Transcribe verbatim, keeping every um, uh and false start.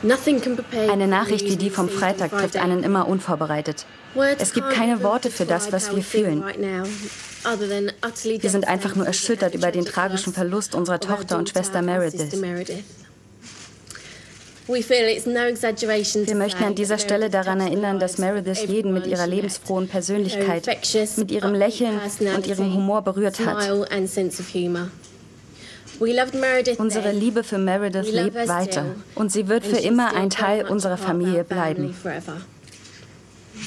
Eine Nachricht wie die vom Freitag trifft einen immer unvorbereitet. Es gibt keine Worte für das, was wir fühlen. Wir sind einfach nur erschüttert über den tragischen Verlust unserer Tochter und Schwester Meredith. Wir möchten an dieser Stelle daran erinnern, dass Meredith jeden mit ihrer lebensfrohen Persönlichkeit, mit ihrem Lächeln und ihrem Humor berührt hat. Unsere Liebe für Meredith lebt weiter und sie wird für immer ein Teil unserer Familie bleiben.